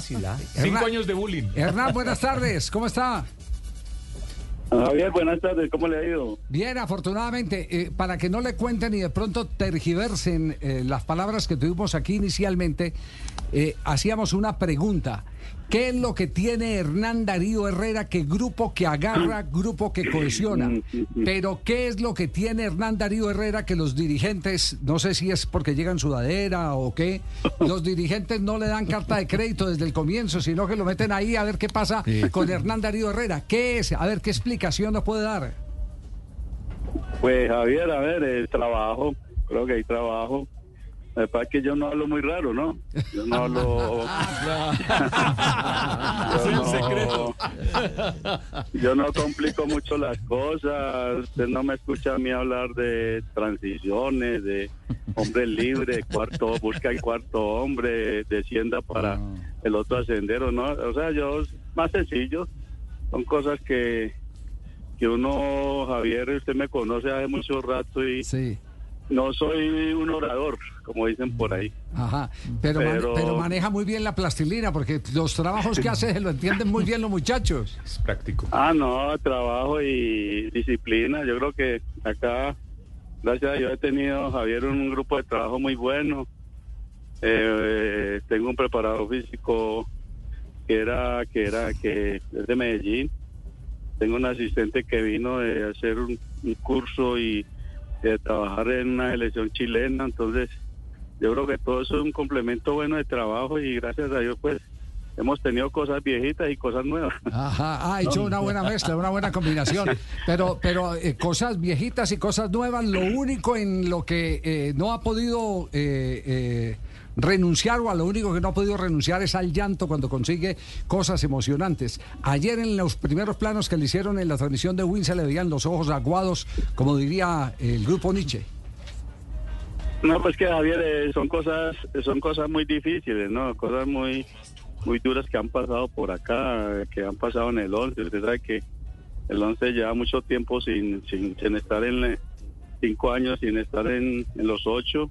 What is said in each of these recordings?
fácil, ¿ah? 5 años de bullying. Hernán, buenas tardes, ¿cómo está? Javier, buenas tardes, ¿cómo le ha ido? Bien, afortunadamente, para que no le cuenten y de pronto tergiversen las palabras que tuvimos aquí inicialmente, hacíamos una pregunta. ¿Qué es lo que tiene Hernán Darío Herrera? Que grupo que agarra, grupo que cohesiona. Pero ¿qué es lo que tiene Hernán Darío Herrera que los dirigentes, no sé si es porque llegan sudadera o qué, los dirigentes no le dan carta de crédito desde el comienzo, sino que lo meten ahí a ver qué pasa con Hernán Darío Herrera? ¿Qué es? A ver, ¿qué explicación nos puede dar? Pues Javier, a ver, el trabajo, creo que hay trabajo. Me parece que yo no hablo muy raro, ¿no? Yo no hablo... Es el secreto. Yo no complico mucho las cosas. Usted no me escucha a mí hablar de transiciones, de hombre libre, cuarto, busca el cuarto hombre, descienda para el otro ascendero, ¿no? O sea, yo, más sencillo. Son cosas que uno, Javier, usted me conoce hace mucho rato y... Sí. No soy un orador, como dicen por ahí. Ajá, pero maneja muy bien la plastilina, porque los trabajos que hace lo entienden muy bien los muchachos. Es práctico. No, trabajo y disciplina. Yo creo que acá, gracias a Dios, he tenido, Javier, un grupo de trabajo muy bueno. Tengo un preparador físico que es de Medellín. Tengo un asistente que vino de hacer un curso y de trabajar en una selección chilena. Entonces yo creo que todo eso es un complemento bueno de trabajo y gracias a Dios pues hemos tenido cosas viejitas y cosas nuevas. Ajá, ha hecho una buena mezcla, una buena combinación, pero cosas viejitas y cosas nuevas. Lo único en lo que no ha podido renunciar, o a lo único que no ha podido renunciar, es al llanto cuando consigue cosas emocionantes. Ayer en los primeros planos que le hicieron en la transmisión de Win se le veían los ojos aguados, como diría el grupo Nietzsche. No, pues que Javier, son cosas muy difíciles, ¿no? Cosas muy duras que han pasado por acá, que han pasado en el 11. Usted sabe que el 11 lleva mucho tiempo sin estar en 5 años, sin estar en los 8.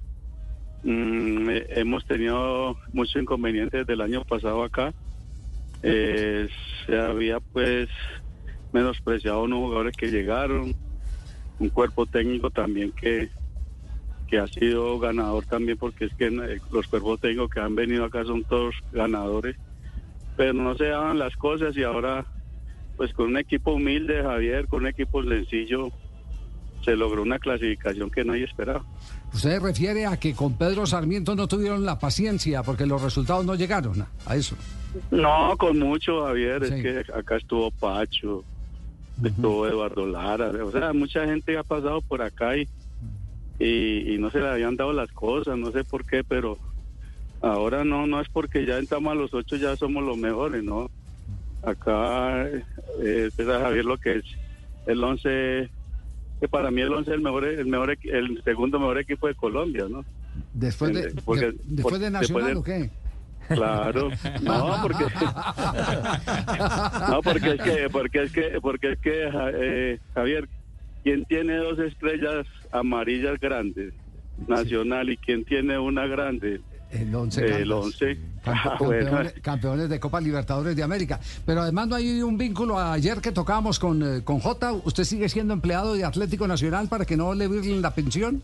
Hemos tenido muchos inconvenientes del año pasado acá. Se había pues menospreciado a unos jugadores que llegaron, un cuerpo técnico también que ha sido ganador también, porque es que los cuerpos técnicos que han venido acá son todos ganadores, pero no se daban las cosas y ahora pues con un equipo humilde, Javier, con un equipo sencillo, se logró una clasificación que nadie esperaba. ¿Usted refiere a que con Pedro Sarmiento no tuvieron la paciencia porque los resultados no llegaron a eso? No, con mucho, Javier. Sí. Es que acá estuvo Pacho, estuvo Eduardo Lara, o sea, mucha gente ha pasado por acá y no se le habían dado las cosas, no sé por qué, pero ahora no es porque ya entramos a los 8 ya somos los mejores, ¿no? Acá, Javier, lo que es el 11... que para mí el 11 es el segundo mejor equipo de Colombia, ¿no? Después de Nacional, ¿o qué? Claro, porque es que Javier, ¿quién tiene 2 estrellas amarillas grandes? Nacional, ¿y quién tiene una grande? El 11. El 11. Campeones de Copa Libertadores de América. Pero además no hay un vínculo. Ayer que tocábamos con Jota, ¿usted sigue siendo empleado de Atlético Nacional para que no le virlen la pensión?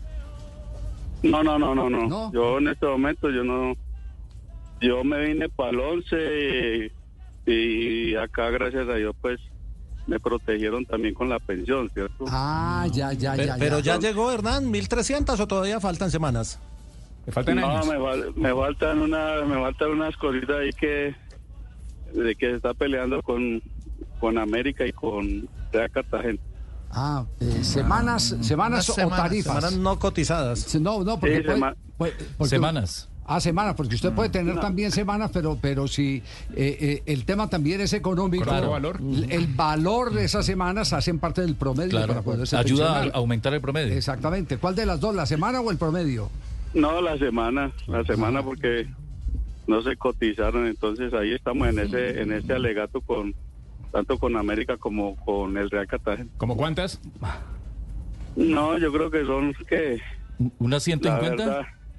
No. Yo en este momento yo me vine para el 11 y acá gracias a Dios pues me protegieron también con la pensión, ¿cierto? Pero ya llegó, Hernán, 1.300 o todavía faltan semanas. ¿Me faltan años? Me faltan unas cositas ahí que se está peleando con América y con Real Cartagena. Semanas o tarifas. Semanas no cotizadas. No, porque semanas. Semanas, porque usted puede tener también semanas, pero si el tema también es económico, claro, el valor de esas semanas hacen parte del promedio, claro, para poderse ayuda pensionar. a aumentar el promedio. Exactamente. ¿Cuál de las dos, la semana o el promedio? No, la semana porque no se cotizaron, entonces ahí estamos en ese alegato tanto con América como con el Real Cartagena. ¿Cómo cuántas? No, yo creo que son ¿unas 150?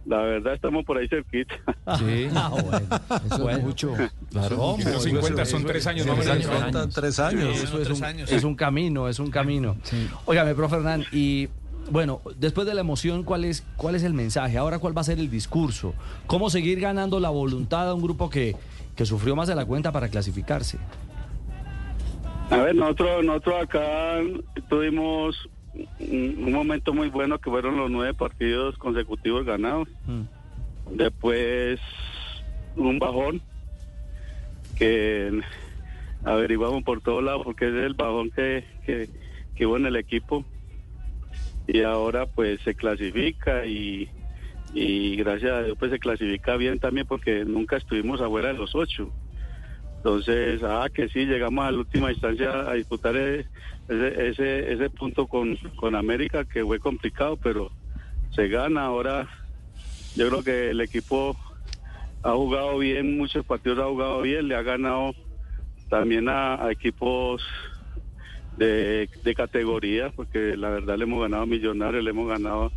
La verdad estamos por ahí cerquita. Sí. Bueno, eso es mucho. Claro. 50 son 3 años, no menos. 3 años. Es un camino, es un camino. Sí. Óigame, profe Hernán, y bueno, después de la emoción, ¿cuál es el mensaje? Ahora, ¿cuál va a ser el discurso? ¿Cómo seguir ganando la voluntad a un grupo que sufrió más de la cuenta para clasificarse? A ver, nosotros acá tuvimos un momento muy bueno que fueron los 9 partidos consecutivos ganados. Después un bajón que averiguamos por todos lados porque es el bajón que hubo en el equipo, y ahora pues se clasifica y gracias a Dios pues se clasifica bien también porque nunca estuvimos afuera de los 8. Entonces, que sí, llegamos a la última instancia a disputar ese punto con América, que fue complicado, pero se gana. Ahora yo creo que el equipo ha jugado bien, muchos partidos ha jugado bien, le ha ganado también a equipos de categoría, porque la verdad le hemos ganado a Millonarios, le hemos ganado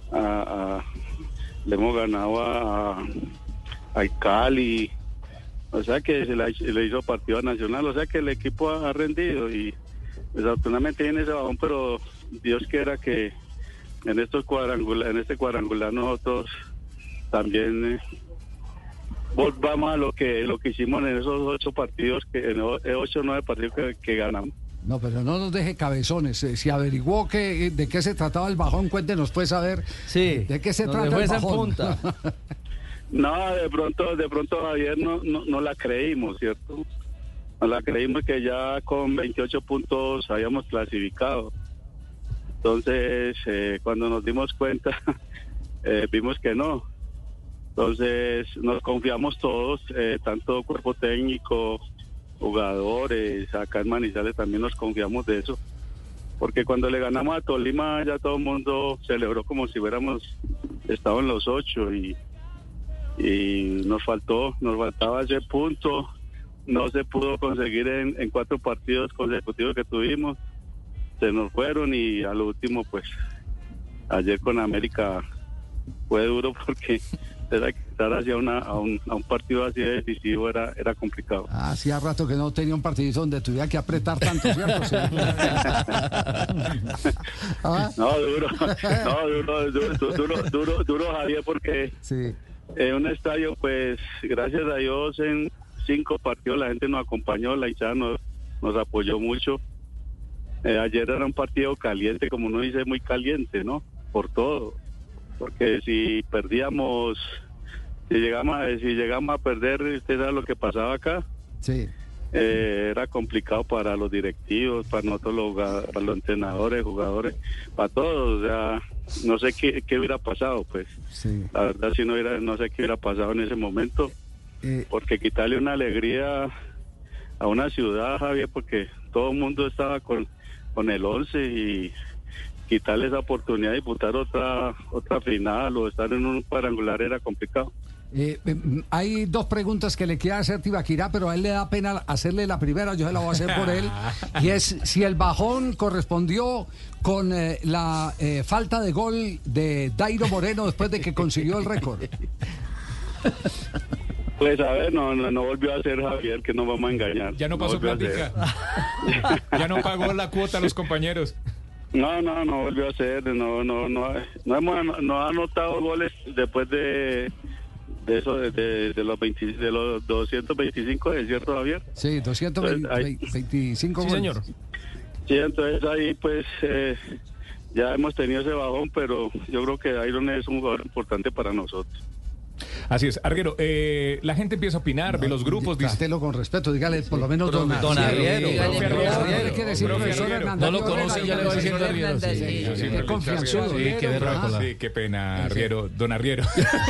a Cali. O sea que se le hizo partido a Nacional, o sea que el equipo ha rendido y desafortunadamente viene ese bajón, pero Dios quiera que en este cuadrangular nosotros también volvamos a lo que hicimos en esos 8 partidos, en 8 o 9 partidos que ganamos. No, pero no nos deje cabezones. Si averiguó de qué se trataba el bajón, cuéntenos pues a ver de qué se trata el bajón. No, de pronto Javier no la creímos, ¿cierto? No la creímos que ya con 28 puntos habíamos clasificado. Entonces, cuando nos dimos cuenta, vimos que no. Entonces, nos confiamos todos, tanto cuerpo técnico, jugadores, acá en Manizales también nos confiamos de eso. Porque cuando le ganamos a Tolima, ya todo el mundo celebró como si hubiéramos estado en los 8 y nos faltaba ese punto, no se pudo conseguir en 4 partidos consecutivos que tuvimos, se nos fueron y a lo último pues ayer con América fue duro porque estar hacia a un partido así de decisivo era complicado. Hacía rato que no tenía un partidito donde tuviera que apretar tanto, ¿cierto? Sí. Duro Javier, porque sí. En un estadio, pues, gracias a Dios, en 5 partidos la gente nos acompañó, la hinchada nos apoyó mucho. Ayer era un partido caliente, como uno dice, muy caliente, ¿no? Por todo. Porque si perdíamos, si llegamos a perder, usted sabe lo que pasaba acá. Sí. Era complicado para los directivos, para nosotros para los entrenadores, jugadores, para todos. O sea, no sé qué hubiera pasado, pues. Sí. La verdad, no sé qué hubiera pasado en ese momento, porque quitarle una alegría a una ciudad, Javier, porque todo el mundo estaba con el 11 y quitarle esa oportunidad de disputar otra final o estar en un cuadrangular era complicado. Hay 2 preguntas que le quiero hacer Tibaquirá, pero a él le da pena hacerle la primera, yo se la voy a hacer por él, y es si el bajón correspondió con la falta de gol de Dairo Moreno después de que consiguió el récord. Pues a ver, no volvió a ser Javier, que no vamos a engañar. Ya no pasó plática. Ya no pagó la cuota a los compañeros. No volvió a ser, no ha anotado goles después de eso, de los 225, ¿es cierto, Javier? Sí, 225 goles. Sí, señor. Sí, entonces ahí pues ya hemos tenido ese bajón, pero yo creo que Iron es un jugador importante para nosotros. Así es, Arguero, la gente empieza a opinar, ve los grupos, dice... Trátelo con respeto, dígale por lo menos Don Arriero. No lo conoce, ya le va diciendo Arriero. Qué confianzudo. Sí, qué pena, Arriero, Don Arriero.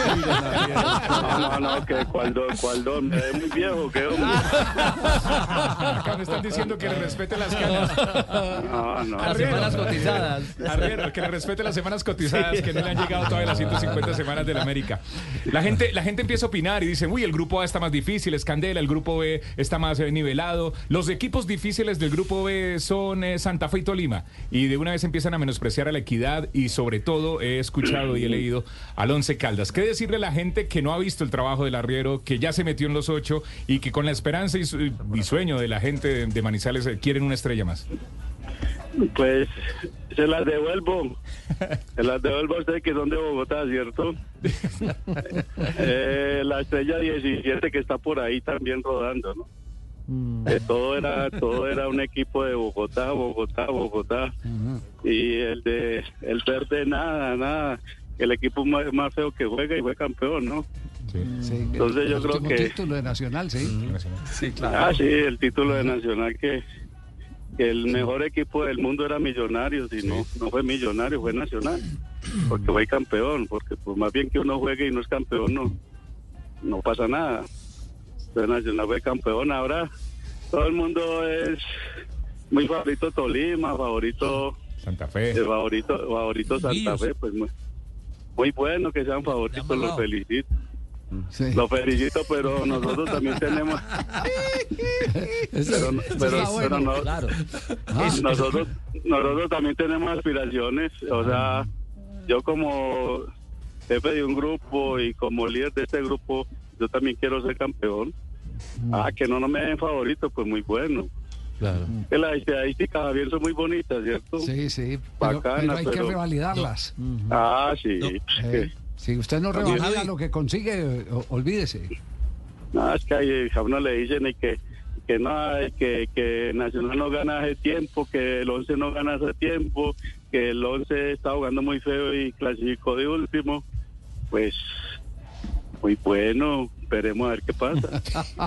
No, que cuál don, me ve muy viejo, que hombre. Acá me están diciendo que le respete las canas. No. Las semanas cotizadas. Arriero, que le respete las semanas cotizadas, que no le han llegado todavía las 150 semanas de la América. La gente empieza a opinar y dicen, uy, el grupo A está más difícil, es Candela, el grupo B está más nivelado. Los equipos difíciles del grupo B son Santa Fe y Tolima. Y de una vez empiezan a menospreciar a la Equidad y sobre todo he escuchado y he leído al Once Caldas. ¿Qué decirle a la gente que no ha visto el trabajo del arriero, que ya se metió en los 8 y que con la esperanza y sueño de la gente de Manizales quieren una estrella más? Pues se las devuelvo. Se las devuelvo a ustedes que son de Bogotá, ¿cierto? La estrella 17 que está por ahí también rodando, ¿no? Todo era un equipo de Bogotá. Y el verde nada. El equipo más feo que juega y fue campeón, ¿no? Sí, entonces yo creo que... El título de Nacional, sí. Sí, claro. Sí, el título de Nacional que el mejor equipo del mundo era Millonarios y no fue Millonario, fue Nacional, porque fue campeón, porque pues más bien que uno juegue y no es campeón, no pasa nada. Entonces Nacional fue campeón. Ahora todo el mundo es muy favorito Tolima, favorito Santa Fe, favorito Santa Fe, pues muy bueno que sean favoritos, los felicito. Sí. Lo felicito, pero nosotros también tenemos. pero no, claro. Nosotros también tenemos aspiraciones. O sea, yo como jefe de un grupo y como líder de este grupo, yo también quiero ser campeón. Que no me den favorito, pues muy bueno. Claro. Que las estadísticas, Javier, son muy bonitas, ¿cierto? Sí, Bacanas, pero hay que revalidarlas. Sí. Si usted no revalida lo que consigue, olvídese. No, es que a uno le dicen que Nacional no gana hace tiempo, que el 11 no gana hace tiempo, que el 11 está jugando muy feo y clasificó de último. Pues muy bueno, veremos a ver qué pasa.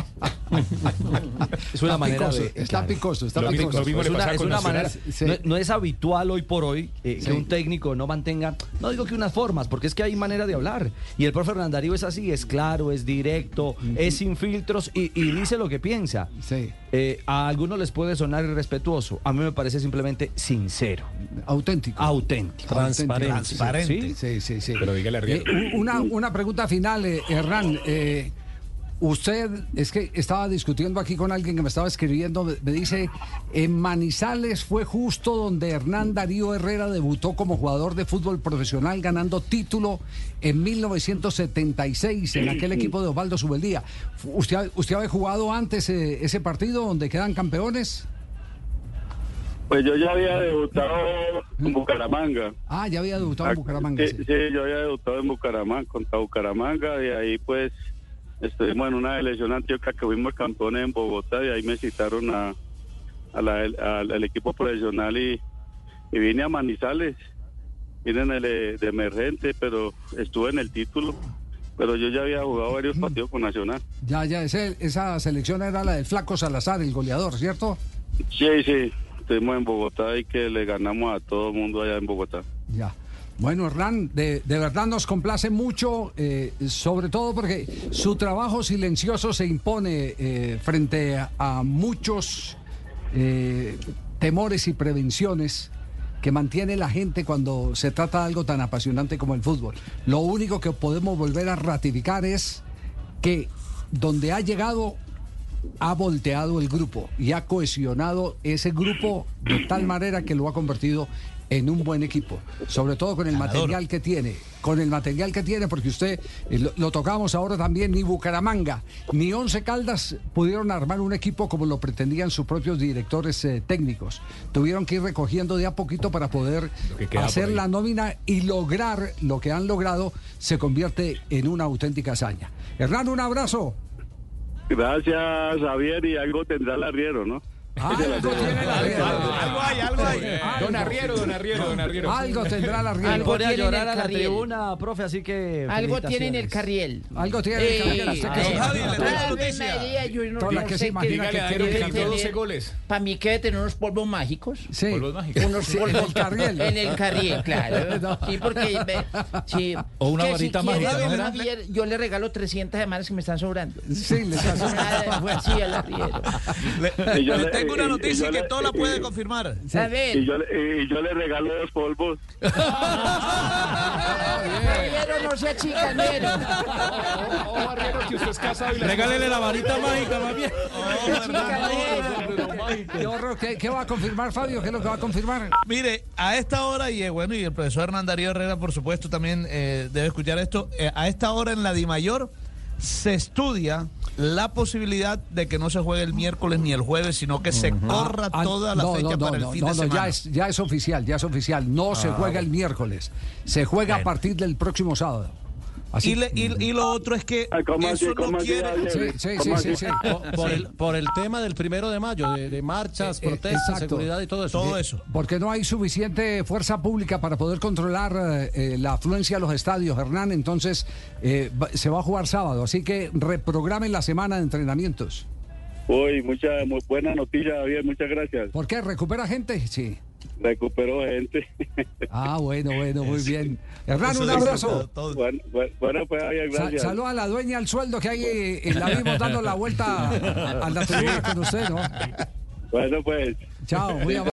Es una manera de... Está picoso. Es una manera... Sí. No es habitual hoy por hoy que un técnico no mantenga... No digo que unas formas, porque es que hay manera de hablar. Y el profe Hernán Darío es así, es claro, es directo, es sin filtros y dice lo que piensa. Sí. A algunos les puede sonar irrespetuoso. A mí me parece simplemente sincero. Auténtico. Transparente. Sí. Pero dígale a Riero. Una pregunta final, Hernán. Usted, es que estaba discutiendo aquí con alguien que me estaba escribiendo, me dice, en Manizales fue justo donde Hernán Darío Herrera debutó como jugador de fútbol profesional ganando título en 1976 en aquel equipo de Osvaldo Subeldía. ¿Usted había jugado antes ese partido donde quedan campeones? Pues yo ya había debutado en Bucaramanga. Ya había debutado en Bucaramanga. Sí, yo había debutado en Bucaramanga, contra Bucaramanga, y ahí pues estuvimos en una elección Antioquia que fuimos campeones en Bogotá, y ahí me citaron al equipo profesional y vine a Manizales, vine de emergente, pero estuve en el título, pero yo ya había jugado varios partidos con Nacional. Esa selección era la del Flaco Salazar, el goleador, ¿cierto? Sí, estuvimos en Bogotá y que le ganamos a todo el mundo allá en Bogotá. Ya. Bueno, Hernán, de verdad nos complace mucho, sobre todo porque su trabajo silencioso se impone frente a muchos temores y prevenciones que mantiene la gente cuando se trata de algo tan apasionante como el fútbol. Lo único que podemos volver a ratificar es que donde ha llegado ha volteado el grupo y ha cohesionado ese grupo de tal manera que lo ha convertido en un buen equipo, sobre todo con el material que tiene, porque usted, lo tocamos ahora también, ni Bucaramanga ni Once Caldas pudieron armar un equipo como lo pretendían sus propios directores técnicos. Tuvieron que ir recogiendo de a poquito para poder hacer la nómina y lograr lo que han logrado se convierte en una auténtica hazaña. Hernán, un abrazo. Gracias, Javier, y algo tendrá el arriero, ¿no? Algo hay. Don Arriero. Algo tendrá la Arriero. Algo tiene a llorar a la tribuna, profe, así que algo tiene en el carriel. Algo tiene en el carriel. 12 goles. Para mí que debe tener unos polvos mágicos. Sí. Polvos mágicos. Unos polvos en el carriel. En el carriel, claro. Sí, porque o una varita mágica. Javier, yo le regalo 300 semanas que me están sobrando. Sí, le están sobrando. Sí, al arriero. tengo una noticia que todo la puede confirmar. A ver. Y yo le regalo 2 polvos. Pero no sea chicanero. Barrero, que usted es casado y Regálele la varita mágica, más bien. ¿Qué va a confirmar, Fabio? ¿Qué es lo que va a confirmar? Mire, a esta hora, y bueno, y el profesor Hernán Darío Herrera, por supuesto, también debe escuchar esto. A esta hora en la Dimayor se estudia la posibilidad de que no se juegue el miércoles ni el jueves, sino que se corra toda la fecha para el fin de semana. Ya es oficial, No se juega el miércoles, se juega a partir del próximo sábado. Así. Y lo otro es que eso no quiere... Sí. Por el tema del 1 de mayo, de marchas, protestas, exacto. Seguridad y todo eso. Todo eso. Porque no hay suficiente fuerza pública para poder controlar la afluencia a los estadios, Hernán. Entonces se va a jugar sábado, así que reprogramen la semana de entrenamientos. Uy, muy buena noticia, Javier, muchas gracias. ¿Por qué? ¿Recupera gente? Sí. Recuperó gente. Ah, bueno, muy bien. Hernán, un abrazo. Bueno, pues Javier, gracias. Saluda a la dueña del sueldo que ahí la vimos dando la vuelta a la tribuna con usted, ¿no? Bueno, pues. Chao, muy amable.